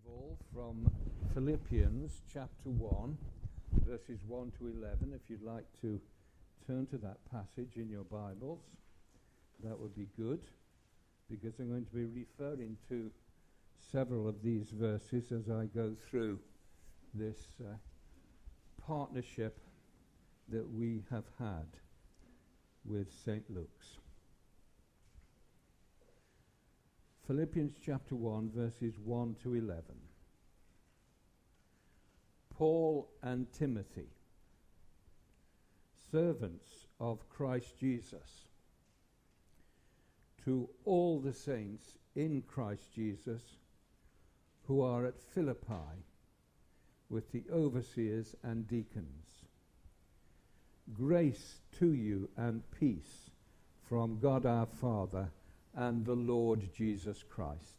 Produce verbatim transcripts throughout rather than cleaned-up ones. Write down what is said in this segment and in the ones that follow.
all from Philippians chapter one, verses one to eleven. If you'd like to turn to that passage in your Bibles, that would be good, because I'm going to be referring to several of these verses as I go through this uh, partnership that we have had with Saint Luke's. Philippians chapter one, verses one to eleven. Paul and Timothy, servants of Christ Jesus, to all the saints in Christ Jesus who are at Philippi, with the overseers and deacons. Grace to you and peace from God our Father and the Lord Jesus Christ.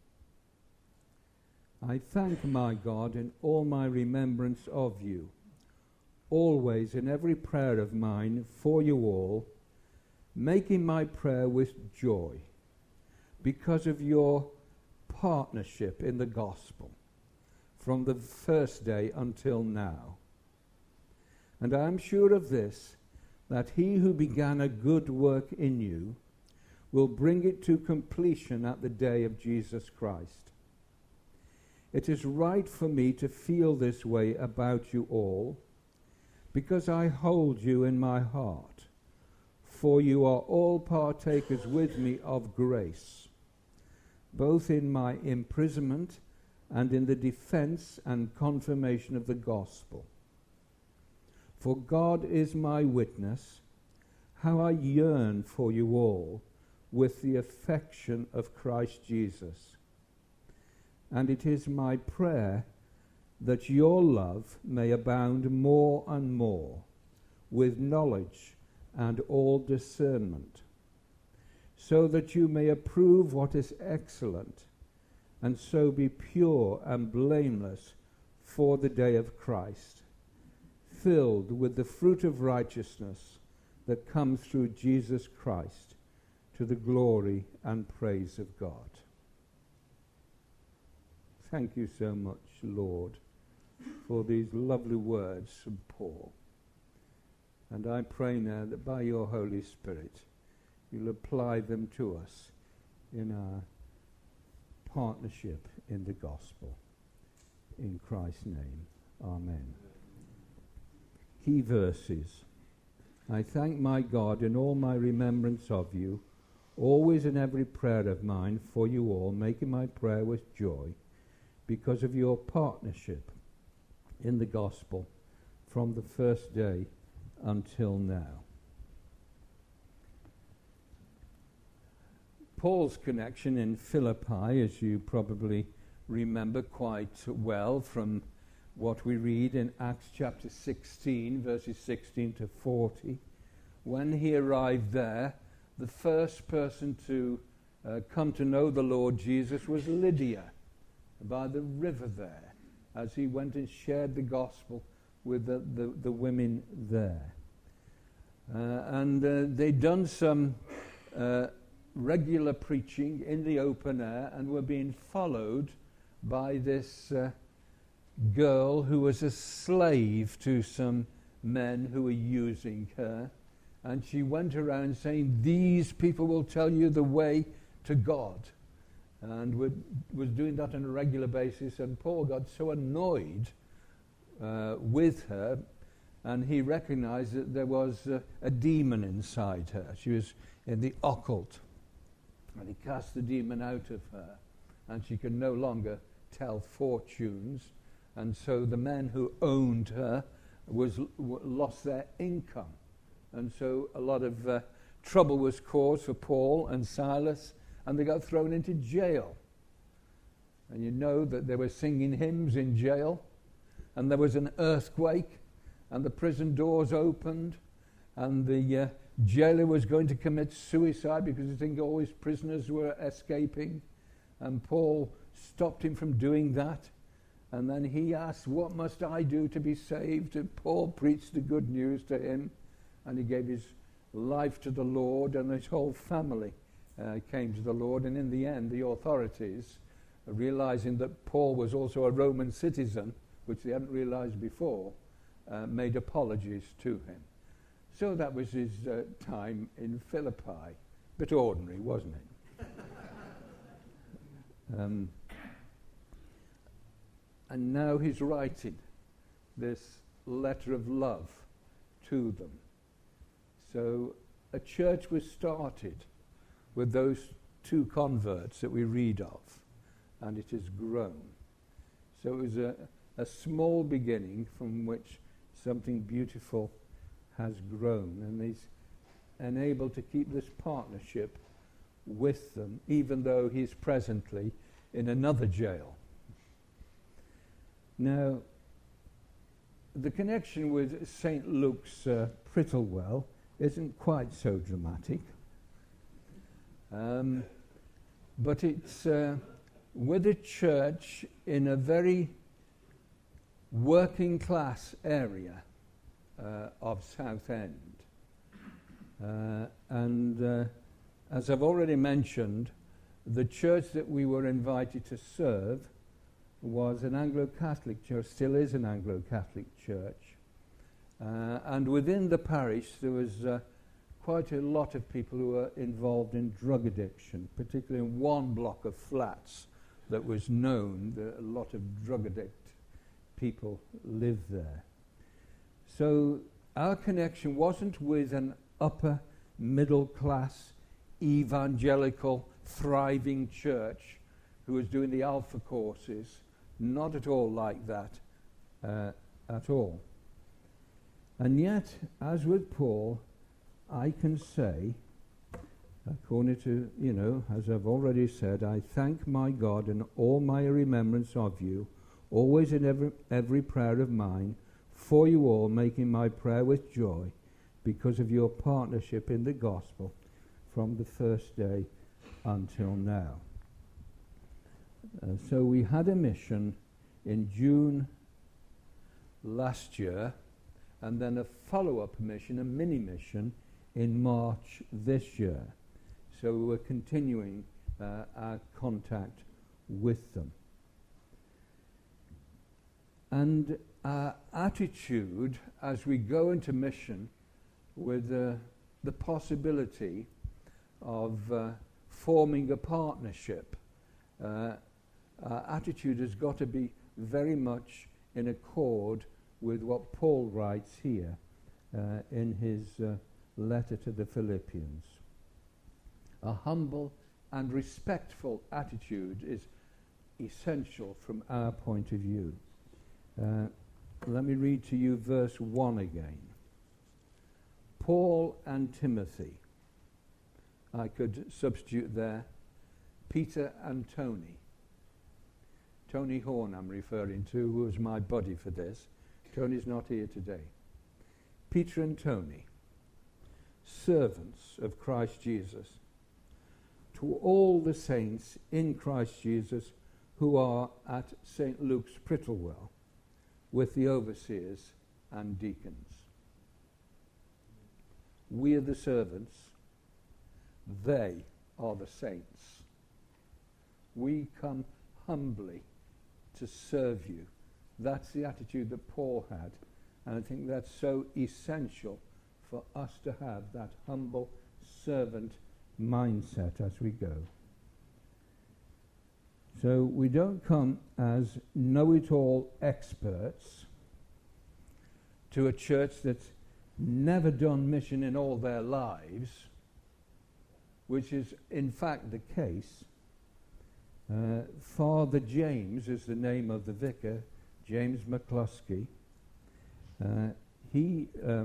I thank my God in all my remembrance of you, always in every prayer of mine for you all, making my prayer with joy, because of your partnership in the gospel, from the first day until now. And I am sure of this, that he who began a good work in you will bring it to completion at the day of Jesus Christ. It is right for me to feel this way about you all, because I hold you in my heart, for you are all partakers with me of grace, both in my imprisonment and in the defense and confirmation of the gospel. For God is my witness, how I yearn for you all with the affection of Christ Jesus. And it is my prayer that your love may abound more and more with knowledge and all discernment, so that you may approve what is excellent, and so be pure and blameless for the day of Christ, filled with the fruit of righteousness that comes through Jesus Christ, to the glory and praise of God. Thank you so much, Lord, for these lovely words from Paul. And I pray now that by your Holy Spirit, you'll apply them to us in our partnership in the gospel. In Christ's name, amen. Key verses. I thank my God in all my remembrance of you, always in every prayer of mine for you all, making my prayer with joy, because of your partnership in the gospel from the first day until now. Paul's connection in Philippi, as you probably remember quite well from what we read in Acts chapter sixteen, verses sixteen to forty, when he arrived there, the first person to uh, come to know the Lord Jesus was Lydia, by the river there, as he went and shared the gospel with the, the, the women there. Uh, and uh, they'd done some uh, regular preaching in the open air and were being followed by this uh, girl who was a slave to some men who were using her. And she went around saying, these people will tell you the way to God. And would, was doing that on a regular basis. And Paul got so annoyed uh, with her, and he recognized that there was uh, a demon inside her. She was in the occult. And he cast the demon out of her, and she could no longer tell fortunes. And so the men who owned her was w- lost their income. And so a lot of uh, trouble was caused for Paul and Silas, and they got thrown into jail. And you know that they were singing hymns in jail, and there was an earthquake, and the prison doors opened, and the uh, jailer was going to commit suicide because I think all his prisoners were escaping. And Paul stopped him from doing that. And then he asked, what must I do to be saved? And Paul preached the good news to him, and he gave his life to the Lord, and his whole family uh, came to the Lord. And in the end, the authorities realizing that Paul was also a Roman citizen, which they hadn't realized before, uh, made apologies to him. So that was his uh, time in Philippi. Bit ordinary, wasn't it? um, and now he's writing this letter of love to them. So a church was started with those two converts that we read of, and it has grown. So it was a, a small beginning from which something beautiful has grown, and he's enabled to keep this partnership with them, even though he's presently in another jail. Now, the connection with Saint Luke's uh, Prittlewell isn't quite so dramatic, um, but it's uh, with a church in a very working class area uh, of Southend. Uh, and uh, as I've already mentioned, the church that we were invited to serve was an Anglo-Catholic church, still is an Anglo-Catholic church. Uh, and within the parish there was uh, quite a lot of people who were involved in drug addiction, particularly in one block of flats that was known that a lot of drug addict people lived there. So our connection wasn't with an upper middle class evangelical thriving church who was doing the Alpha courses, not at all like that uh, at all. And yet, as with Paul, I can say, according to, you know, as I've already said, I thank my God in all my remembrance of you, always in every, every prayer of mine, for you all, making my prayer with joy, because of your partnership in the gospel from the first day until now. Uh, so we had a mission in June last year, and then a follow-up mission, a mini-mission, in March this year. So we're continuing uh, our contact with them. And our attitude as we go into mission with uh, the possibility of uh, forming a partnership, uh, our attitude has got to be very much in accord with what Paul writes here uh, in his uh, letter to the Philippians. A humble and respectful attitude is essential from our point of view. Uh, let me read to you verse one again. Paul and Timothy. I could substitute there Peter and Tony. Tony Horn I'm referring to, who was my buddy for this. Tony's not here today. Peter and Tony, servants of Christ Jesus, to all the saints in Christ Jesus who are at Saint Luke's Prittlewell, with the overseers and deacons. We are the servants, they are the saints. We come humbly to serve you. That's the attitude that Paul had, and I think that's so essential for us to have, that humble servant mindset as we go. So we don't come as know-it-all experts to a church that's never done mission in all their lives, which is in fact the case. Uh, Father James is the name of the vicar, James McCluskey. Uh, he uh,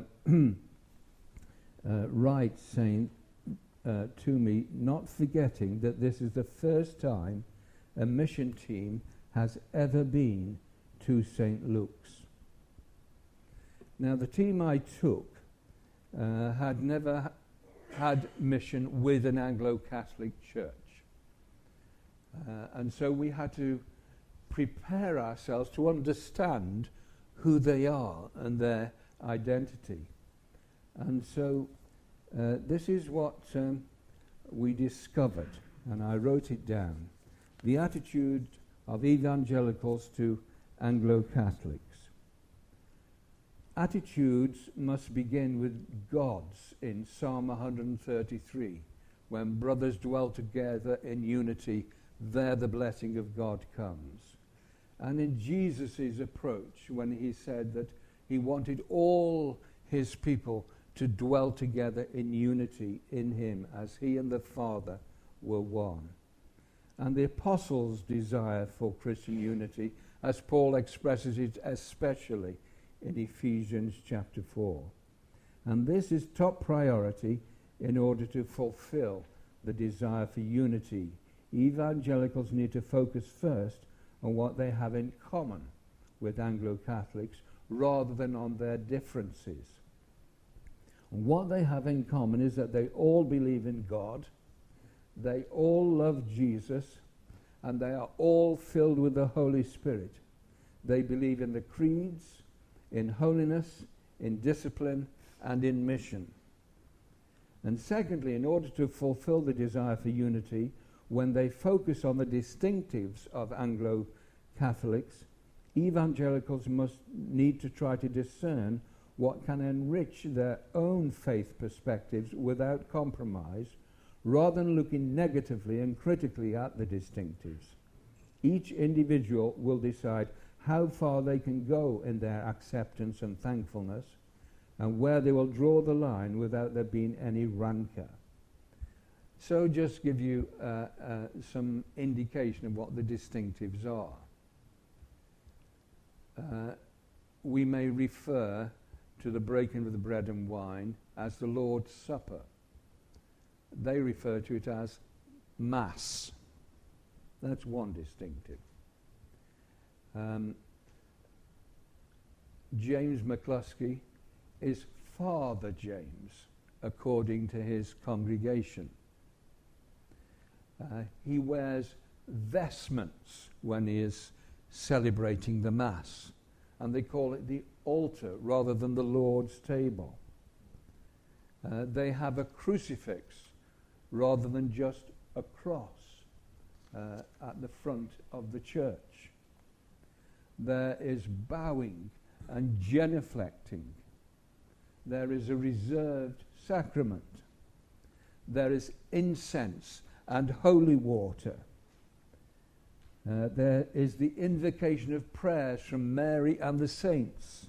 uh, writes saying uh, to me, not forgetting that this is the first time a mission team has ever been to Saint Luke's. Now, the team I took uh, had never ha- had mission with an Anglo-Catholic church. Uh, and so we had to prepare ourselves to understand who they are and their identity. And so uh, this is what um, we discovered, and I wrote it down. the attitude of evangelicals to Anglo-Catholics. Attitudes must begin with God's in Psalm one thirty-three. When brothers dwell together in unity, there the blessing of God comes. And in Jesus' approach, when he said that he wanted all his people to dwell together in unity in him, as he and the Father were one. And the apostles' desire for Christian unity, as Paul expresses it especially in Ephesians chapter four. And this is top priority in order to fulfill the desire for unity. Evangelicals need to focus first on what they have in common with Anglo-Catholics rather than on their differences. And what they have in common is that they all believe in God, they all love Jesus, and they are all filled with the Holy Spirit. They believe in the creeds, in holiness, in discipline, and in mission. And secondly, in order to fulfill the desire for unity, when they focus on the distinctives of Anglo-Catholics, evangelicals must need to try to discern what can enrich their own faith perspectives without compromise, rather than looking negatively and critically at the distinctives. Each individual will decide how far they can go in their acceptance and thankfulness, and where they will draw the line without there being any rancor. So just give you uh, uh, some indication of what the distinctives are. Uh, we may refer to the breaking of the bread and wine as the Lord's Supper. They refer to it as Mass. That's one distinctive. Um, James McCluskey is Father James, according to his congregation. Uh, he wears vestments when he is celebrating the Mass, and they call it the altar rather than the Lord's table. Uh, they have a crucifix rather than just a cross uh, at the front of the church. There is bowing and genuflecting. There is a reserved sacrament. There is incense and holy water. Uh, there is the invocation of prayers from Mary and the saints.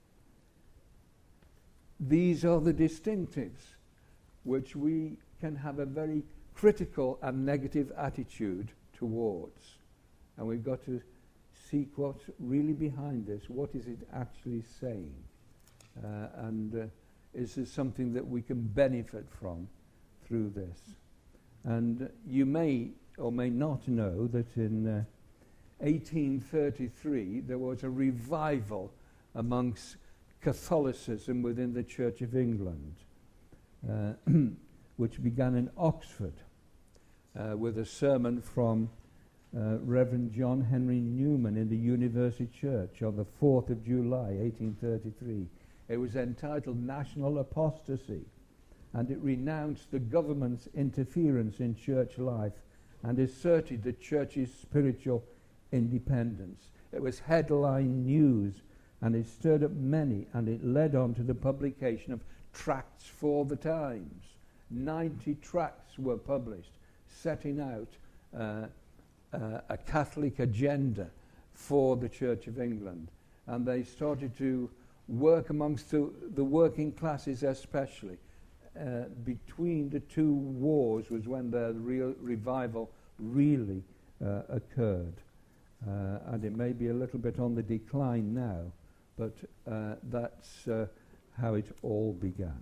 These are the distinctives which we can have a very critical and negative attitude towards. And we've got to seek what's really behind this. What is it actually saying? Uh, and uh, is this something that we can benefit from through this? And you may or may not know that in uh, eighteen thirty-three there was a revival amongst Catholicism within the Church of England, uh, which began in Oxford uh, with a sermon from uh, Reverend John Henry Newman in the University Church on the fourth of July, eighteen thirty-three. It was entitled National Apostasy, and it renounced the government's interference in church life and asserted the church's spiritual independence. It was headline news, and it stirred up many, and it led on to the publication of tracts for the times. Ninety tracts were published, setting out uh, uh, a Catholic agenda for the Church of England. And they started to work amongst the, the working classes especially. Uh, between the two wars was when the real revival really uh, occurred. Uh, and it may be a little bit on the decline now, but uh, that's uh, how it all began.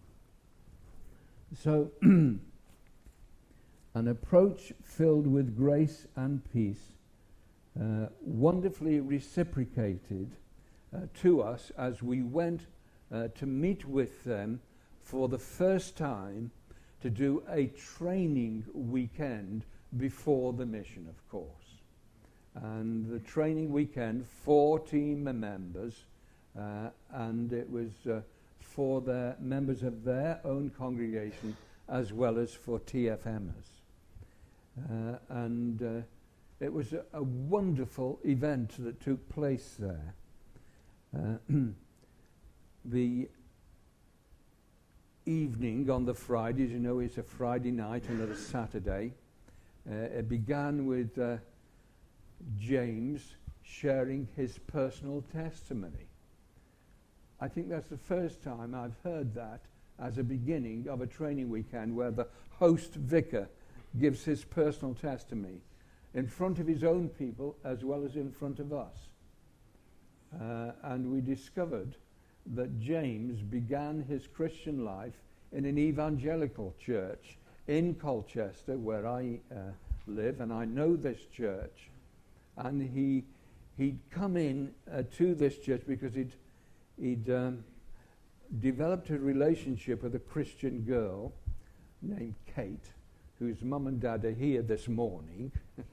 So, an approach filled with grace and peace, uh, wonderfully reciprocated uh, to us as we went uh, to meet with them for the first time to do a training weekend before the mission, of course. And the training weekend, four team members, uh, and it was uh, for the members of their own congregation as well as for T F Mers. Uh, and uh, it was a, a wonderful event that took place there. Uh, the evening on the Friday, as you know, it's a Friday night and not a Saturday. Uh, it began with uh, James sharing his personal testimony. I think that's the first time I've heard that as a beginning of a training weekend where the host vicar gives his personal testimony in front of his own people as well as in front of us. Uh, and we discovered that James began his Christian life in an evangelical church in Colchester, where I uh, live, and I know this church. And he he'd come in uh, to this church because he'd he'd um, developed a relationship with a Christian girl named Kate, whose mum and dad are here this morning.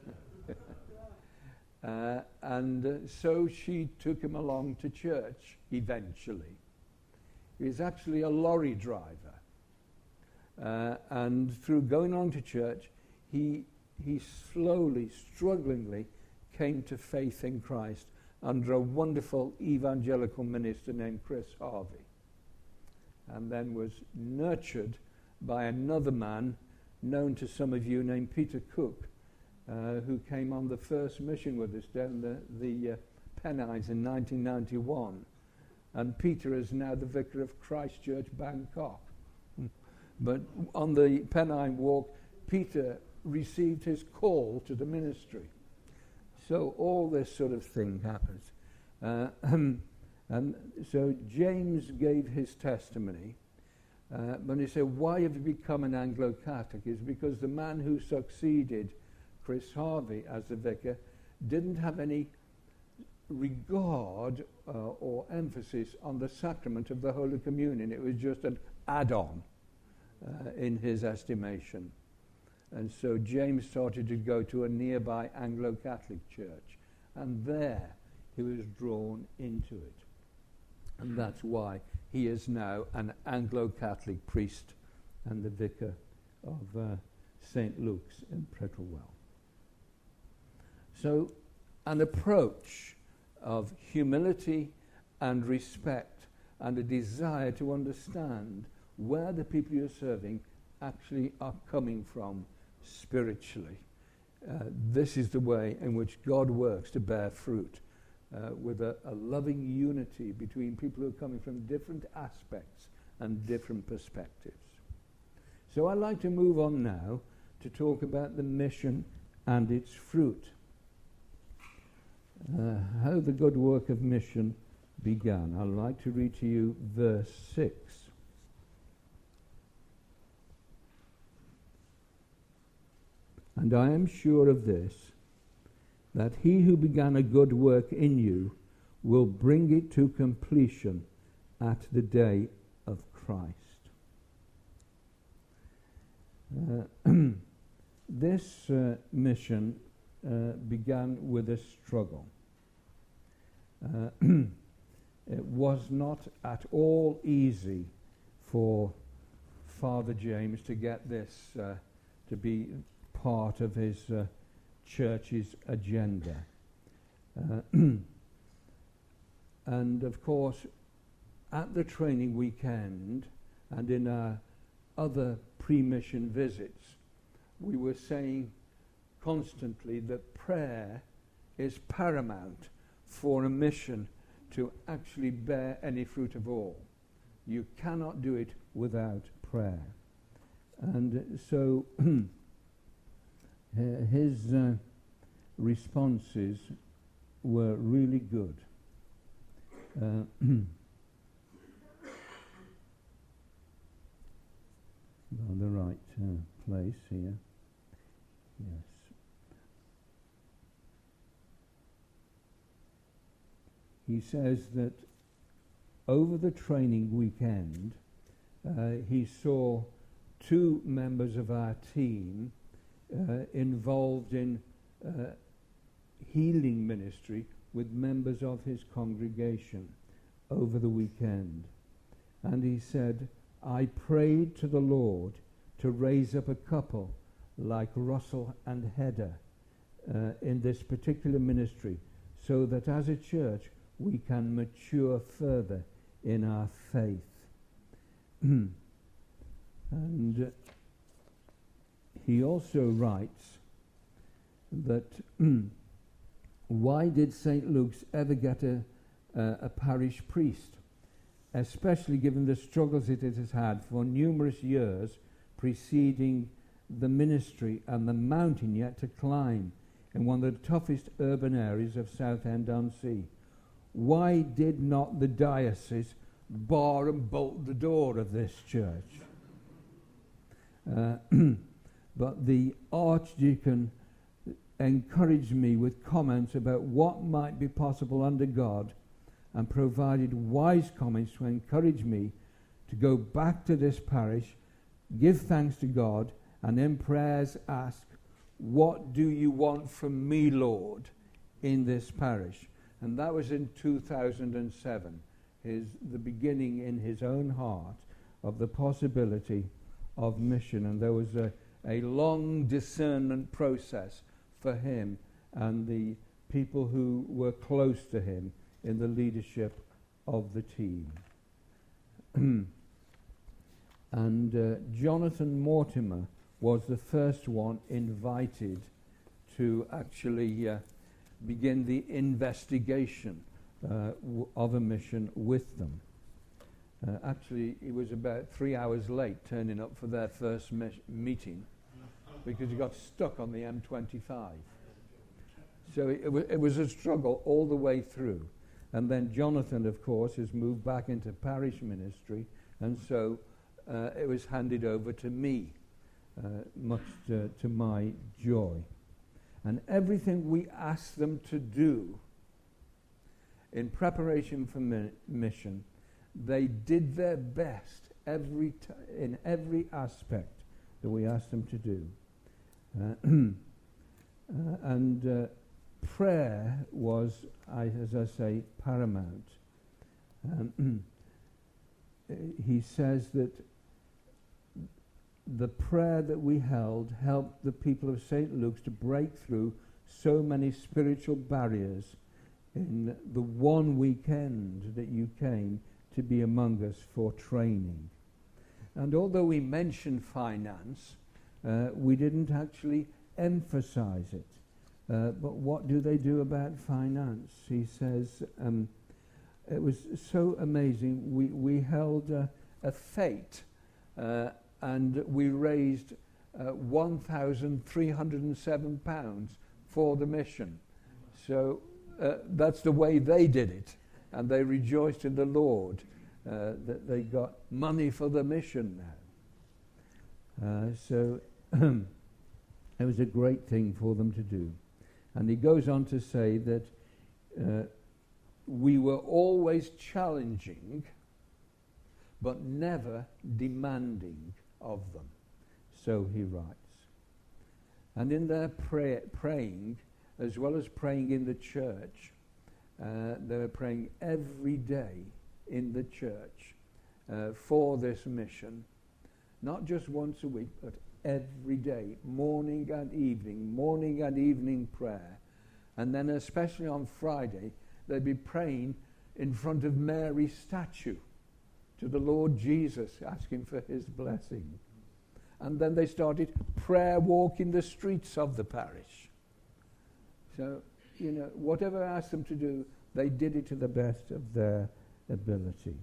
uh, and uh, so she took him along to church eventually. He was actually a lorry driver. Uh, and through going on to church, he he slowly, strugglingly came to faith in Christ under a wonderful evangelical minister named Chris Harvey, and then was nurtured by another man known to some of you named Peter Cook, uh, who came on the first mission with us down the, the uh, Pennines in nineteen ninety-one. And Peter is now the vicar of Christ Church, Bangkok. But on the Pennine Walk, Peter received his call to the ministry. So all this sort of thing happens. Uh, and so James gave his testimony. Uh, when he said, why have you become an Anglo-Catholic? Is because the man who succeeded Chris Harvey as the vicar didn't have any regard uh, or emphasis on the sacrament of the Holy Communion. It was just an add-on uh, in his estimation. And so James started to go to a nearby Anglo-Catholic church, and there he was drawn into it. And that's why he is now an Anglo-Catholic priest and the vicar of uh, Saint Luke's in Prittlewell. So an approach of humility and respect and a desire to understand where the people you're serving actually are coming from spiritually. Uh, this is the way in which God works to bear fruit, uh, with a, a loving unity between people who are coming from different aspects and different perspectives. So I'd like to move on now to talk about the mission and its fruit. Uh, how the good work of mission began. I'd like to read to you verse six. And I am sure of this, that he who began a good work in you will bring it to completion at the day of Christ. Uh, this uh, mission uh, began with a struggle. Uh, it was not at all easy for Father James to get this uh, to be part of his uh, church's agenda. Uh, and of course, at the training weekend and in our other pre-mission visits, we were saying constantly that prayer is paramount for a mission to actually bear any fruit of all. You cannot do it without prayer. And so his uh, responses were really good. Uh, on the right uh, place here. Yes. He says that over the training weekend, uh, he saw two members of our team uh, involved in uh, healing ministry with members of his congregation over the weekend. And he said, I prayed to the Lord to raise up a couple like Russell and Hedda uh, in this particular ministry, so that as a church we can mature further in our faith. And uh, he also writes that why did Saint Luke's ever get a, uh, a parish priest, especially given the struggles it has had for numerous years preceding the ministry and the mountain yet to climb in one of the toughest urban areas of Southend-on-Sea? Why did not the diocese bar and bolt the door of this church? Uh, but the Archdeacon encouraged me with comments about what might be possible under God, and provided wise comments to encourage me to go back to this parish, give thanks to God, and in prayers ask, "What do you want from me, Lord, in this parish?" And that was in two thousand seven, his, the beginning in his own heart of the possibility of mission. And there was a, a long discernment process for him and the people who were close to him in the leadership of the team. And uh, Jonathan Mortimer was the first one invited to actually uh, begin the investigation uh, w- of a mission with them. Uh, actually, he was about three hours late turning up for their first me- meeting because he got stuck on the M twenty-five. So it, it, w- it was a struggle all the way through. And then Jonathan, of course, has moved back into parish ministry, and so uh, it was handed over to me, uh, much to, to my joy. And everything we asked them to do in preparation for mi- mission, they did their best every t- in every aspect that we asked them to do. Uh, uh, and uh, prayer was, I, as I say, paramount. Um, he says that the prayer that we held helped the people of Saint Luke's to break through so many spiritual barriers in the one weekend that you came to be among us for training. And although we mentioned finance, uh, we didn't actually emphasize it. Uh, but what do they do about finance? He says, um, it was so amazing. We, we held uh, a fete uh, and we raised uh, one thousand three hundred seven pounds for the mission. So uh, that's the way they did it. And they rejoiced in the Lord uh, that they got money for the mission now. Uh, so it was a great thing for them to do. And he goes on to say that uh, we were always challenging, but never demanding of them. So he writes. And in their pray- praying, as well as praying in the church, uh, they were praying every day in the church uh, for this mission, not just once a week, but every day, morning and evening, morning and evening prayer. And then especially on Friday, they'd be praying in front of Mary's statue to the Lord Jesus, asking for his blessing. And then they started prayer walking the streets of the parish. So, you know, whatever I asked them to do, they did it to the best of their ability.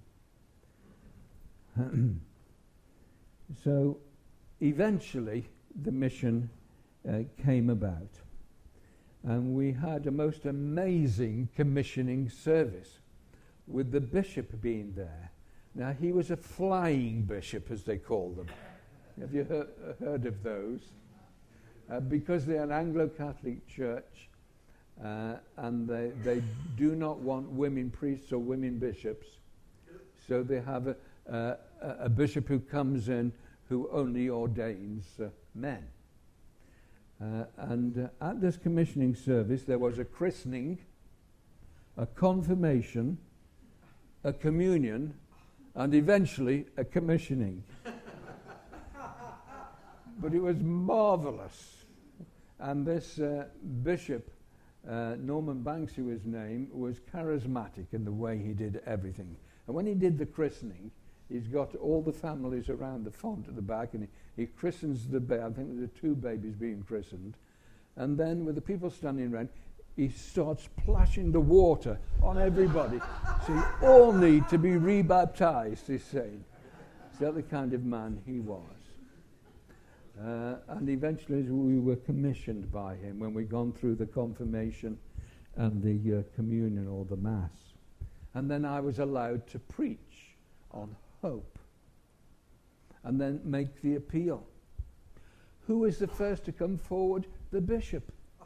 So, eventually, the mission uh, came about. And we had a most amazing commissioning service with the bishop being there. Now, he was a flying bishop, as they call them. Have you heard, heard of those? Uh, because they're an Anglo-Catholic church, uh, and they, they do not want women priests or women bishops, so they have a, uh, a bishop who comes in who only ordains uh, men. Uh, and uh, at this commissioning service, there was a christening, a confirmation, a communion, and eventually a commissioning. But it was marvelous. And this uh, bishop, uh, Norman Banksy, his name, was charismatic in the way he did everything. And when he did the christening, he's got all the families around the font at the back, and he, he christens the baby. I think there are two babies being christened. And then with the people standing around, he starts splashing the water on everybody. So you all need to be rebaptized, he's saying. Is that the kind of man he was? Uh, and eventually we were commissioned by him when we'd gone through the confirmation and the uh, communion or the mass. And then I was allowed to preach on hope and then make the appeal. Who was the first to come forward? The bishop.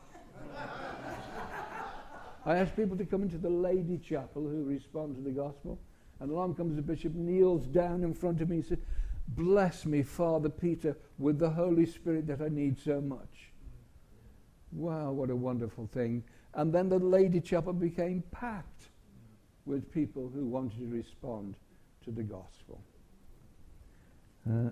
I asked people to come into the lady chapel who respond to the gospel, and along comes the bishop, kneels down in front of me and said, "Bless me, Father Peter, with the Holy Spirit that I need so much." Wow, what a wonderful thing. And then the lady chapel became packed with people who wanted to respond to the gospel. Uh,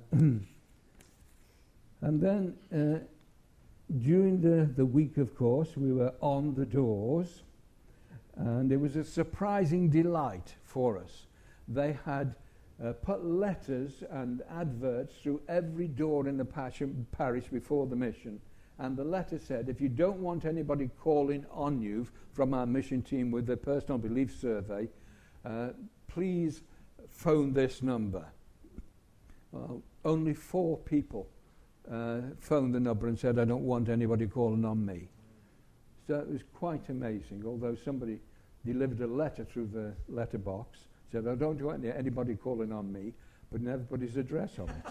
and then uh, during the, the week, of course, we were on the doors, and it was a surprising delight for us. They had uh, put letters and adverts through every door in the passion, parish before the mission. And the letter said, if you don't want anybody calling on you from our mission team with the personal belief survey, uh, please phone this number. Well, only four people uh, phoned the number and said, I don't want anybody calling on me. So it was quite amazing, although somebody delivered a letter through the letterbox, said, I don't want anybody calling on me, but everybody's address on it.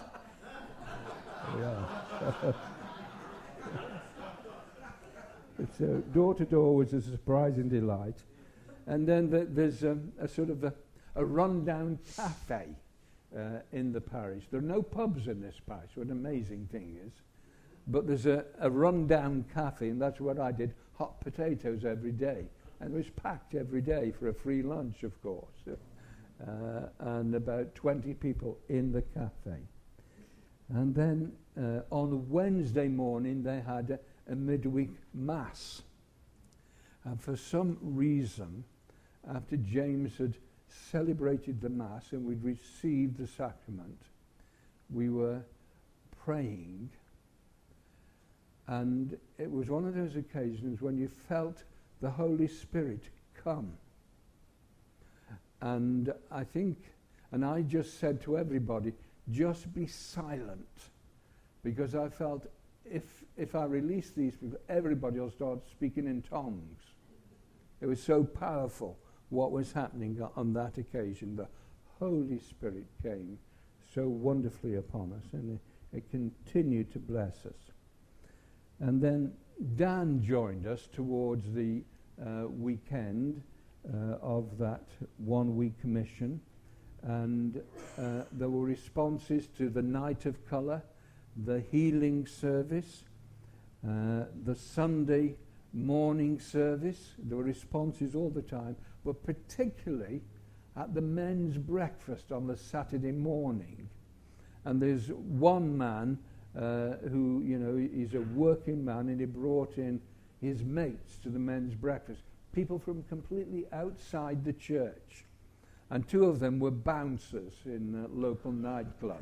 Yeah. So door to door was a surprising delight. And then the, there's um, a sort of a, a rundown cafe uh, in the parish. There are no pubs in this parish, what an amazing thing is. But there's a, a rundown cafe, and that's what I did, hot potatoes every day. And it was packed every day for a free lunch, of course. Uh, and about twenty people in the cafe. And then uh, on Wednesday morning, they had a, a midweek mass. And for some reason, after James had celebrated the mass and we'd received the sacrament, we were praying. And it was one of those occasions when you felt the Holy Spirit come. And I think, and I just said to everybody, just be silent. Because I felt if if I release these people, everybody will start speaking in tongues. It was so powerful what was happening on that occasion. The Holy Spirit came so wonderfully upon us, and it, it continued to bless us. And then Dan joined us towards the uh, weekend uh, of that one-week commission, and uh, there were responses to the Night of Colour, the healing service, uh, the Sunday morning service. There were responses all the time, but particularly at the men's breakfast on the Saturday morning. And there's one man uh, who, you know, he's a working man, and he brought in his mates to the men's breakfast, people from completely outside the church. And two of them were bouncers in uh, local nightclubs,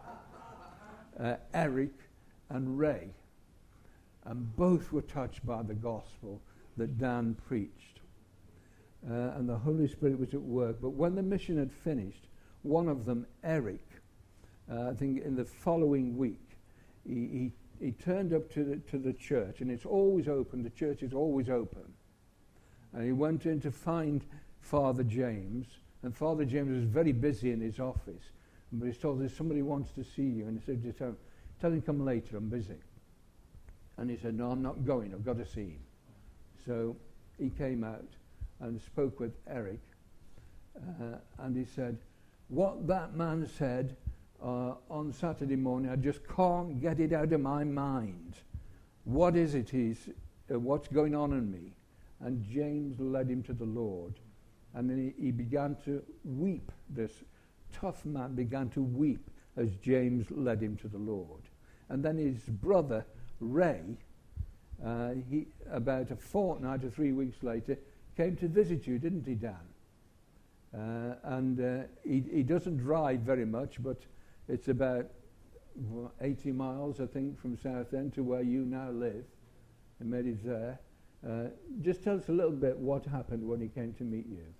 uh, Eric and Ray. And both were touched by the gospel that Dan preached. Uh, and the Holy Spirit was at work. But when the mission had finished, one of them, Eric, uh, I think in the following week, he, he, he turned up to the, to the church, and it's always open, the church is always open. And he went in to find Father James, and Father James was very busy in his office. But he's told us somebody wants to see you, and he said, tell, tell him come later, I'm busy. And he said, no, I'm not going, I've got to see him. So he came out and spoke with Eric, uh, and he said, what that man said uh, on Saturday morning, I just can't get it out of my mind. What is it he's, uh, what's going on in me? And James led him to the Lord. And then he, he began to weep. This tough man began to weep as James led him to the Lord. And then his brother, Ray, uh, he, about a fortnight or three weeks later, came to visit you, didn't he, Dan? Uh, and uh, he, he doesn't drive very much, but it's about well, eighty miles, I think, from Southend to where you now live. And made it there. Uh, just tell us a little bit what happened when he came to meet you.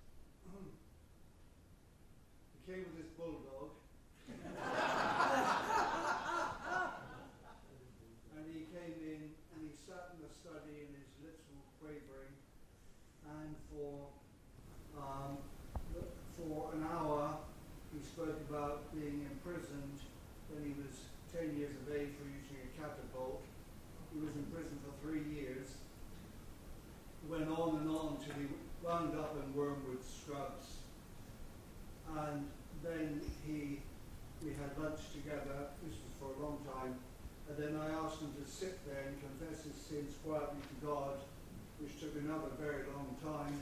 He came with his bulldog. And he came in and he sat in the study and his lips were quavering. And for um, for an hour he spoke about being imprisoned when he was ten years of age for using a catapult. He was in prison for three years. Went on and on till he wound up in Wormwood Scrubs. And then he, we had lunch together. This was for a long time. And then I asked him to sit there and confess his sins quietly to God, which took another very long time.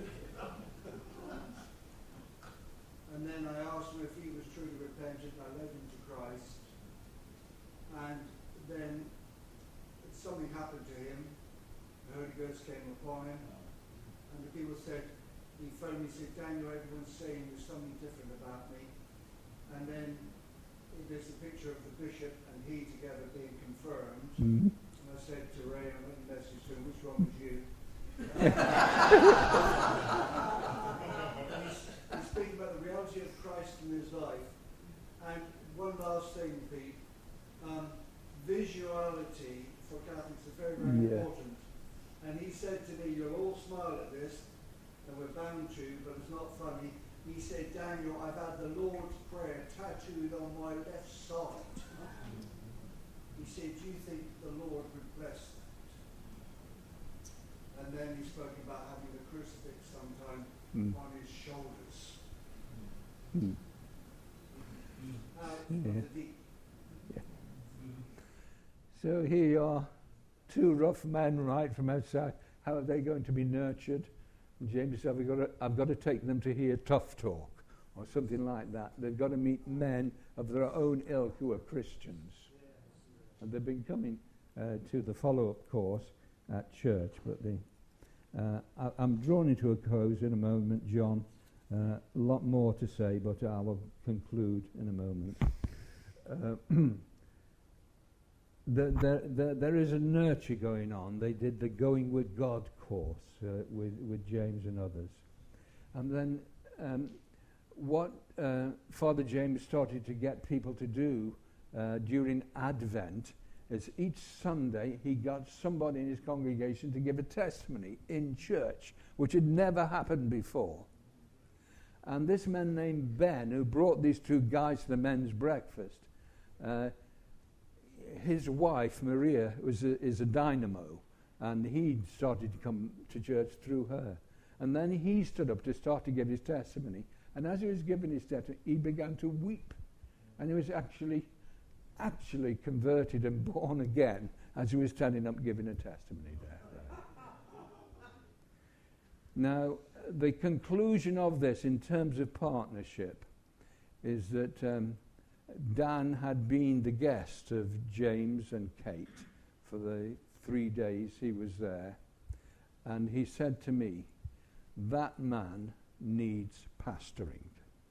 And then I asked him if he was truly repentant. I led him to Christ. And then something happened to him. The Holy Ghost came upon him. And the people said, he phoned me and said, Daniel, everyone's saying there's something different about me. And then there's a picture of the bishop and he together being confirmed. Mm-hmm. And I said to Ray, I wrote a message to him, which one was you? And he's, he's speaking about the reality of Christ in his life. And one last thing, Pete. Um, visuality for Catholics is very, very yeah. important. And he said to me, you'll all smile at this, and we're bound to, but it's not funny. He said, Daniel, I've had the Lord's Prayer tattooed on my left side. He said, do you think the Lord would bless that? And then he spoke about having the crucifix sometime mm. on his shoulders. Mm. Out yeah. of the deep. Yeah. So here you are. Two rough men right from outside. How are they going to be nurtured? And James said, I've got, to, I've got to take them to hear tough talk or something like that. They've got to meet men of their own ilk who are Christians. And they've been coming uh, to the follow-up course at church. But the, uh, I, I'm drawn into a close in a moment, John. Uh, a lot more to say, but I will conclude in a moment. Uh, The, the, the, there is a nurture going on. They did the Going with God course uh, with, with James and others. And then um, what uh, Father James started to get people to do uh, during Advent is each Sunday he got somebody in his congregation to give a testimony in church, which had never happened before. And this man named Ben, who brought these two guys to the men's breakfast, uh, his wife, Maria, was a, is a dynamo, and he started to come to church through her. And then he stood up to start to give his testimony. And as he was giving his testimony, he began to weep. And he was actually, actually converted and born again as he was standing up giving a testimony there. Now, the conclusion of this in terms of partnership is that um, Dan had been the guest of James and Kate for the three days he was there. And he said to me, that man needs pastoring.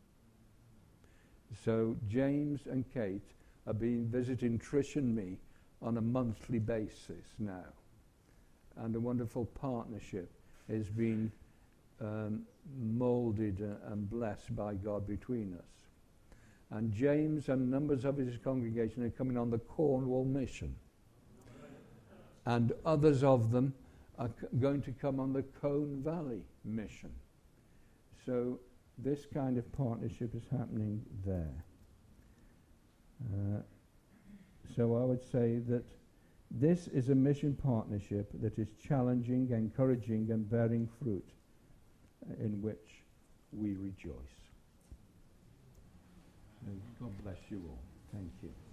So James and Kate are being visiting Trish and me on a monthly basis now. And a wonderful partnership is being um, moulded uh, and blessed by God between us. And James and numbers of his congregation are coming on the Cornwall mission. And others of them are c- going to come on the Colne Valley mission. So this kind of partnership is happening there. Uh, so I would say that this is a mission partnership that is challenging, encouraging, and bearing fruit, uh, in which we rejoice. God bless you all. Thank you.